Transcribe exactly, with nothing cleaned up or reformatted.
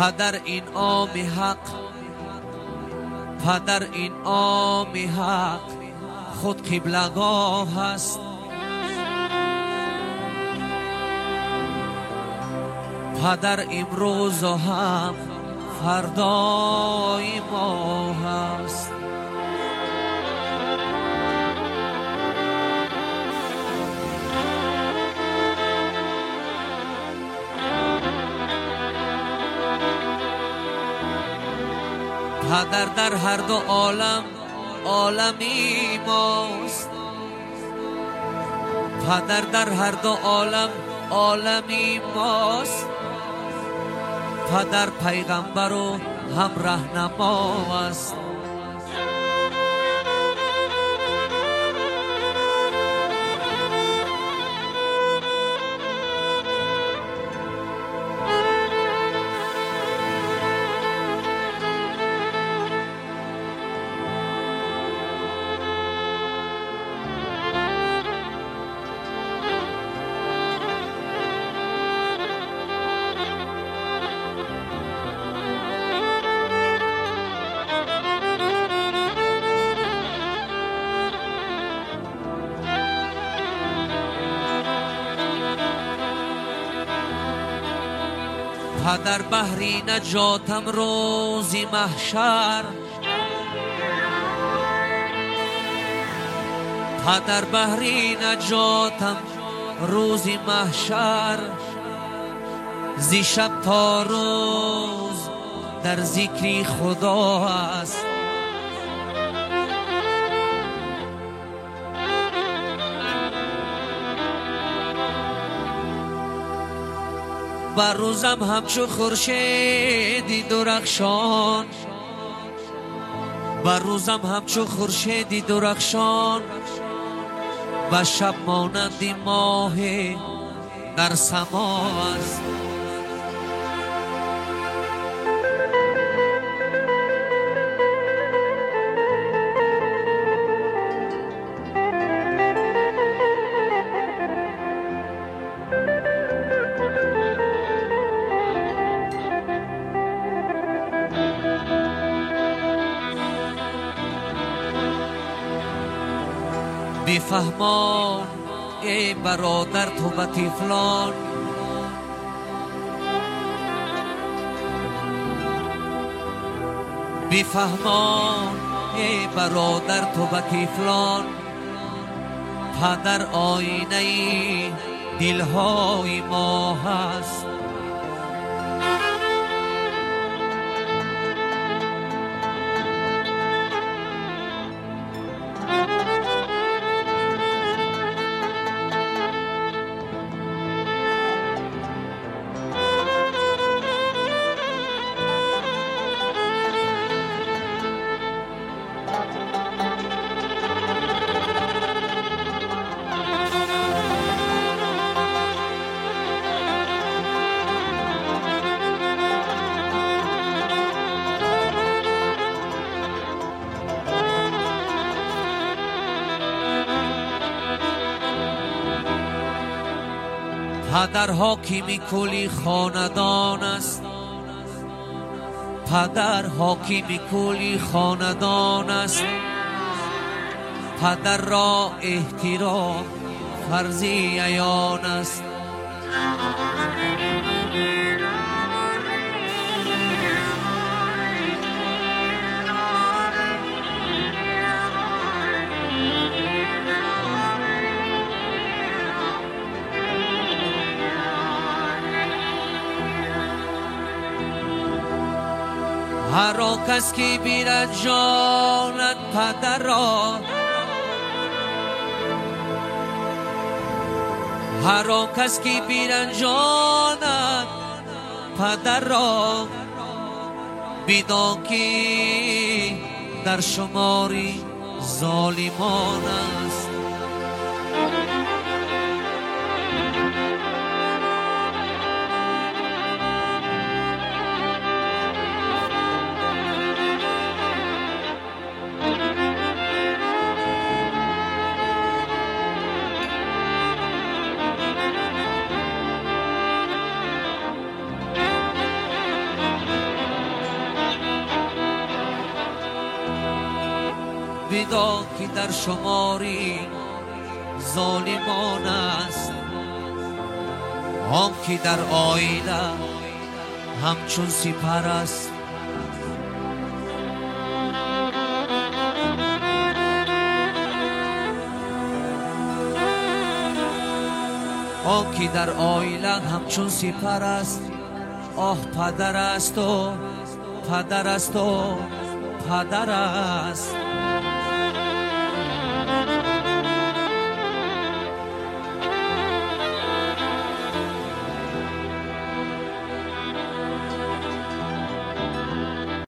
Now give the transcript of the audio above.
پدر این عام حق، پدر این عام حق خود قبلگاه است. پدر امروز و هم فردای ما هست. پدر در هر دو عالم عالمی ماست. پدر در هر دو عالم عالمی ماست. پدر پیغمبر و هم رهنما است. پدر بحری نجاتم روزی محشر. پدر بحری نجاتم روزی محشر. زی شب تا روز در ذکری خدا است. بر روزم همچو خورشیدی درخشان. بر روزم همچو خورشیدی درخشان. و شب مانندی ماه در سما است. بیفهمان ای برادر تو و طفلان. بیفهمان ای برادر تو و طفلان. پدر آینه دلهای ما هست. پدر حاکم کلی خاندان است. پدر حاکم کلی خاندان است. پدر را احترام فرضی عیان است. هر کس که بیرد جانت پدر را. هر کس که بیرد جانت پدر را. بدان که در شماری ظالمان است. بدان که در شماری ظالمان است، آن که در آینه همچون سپر است. آن که در آینه همچون سپر است، آه پدر است و پدر است و پدر است.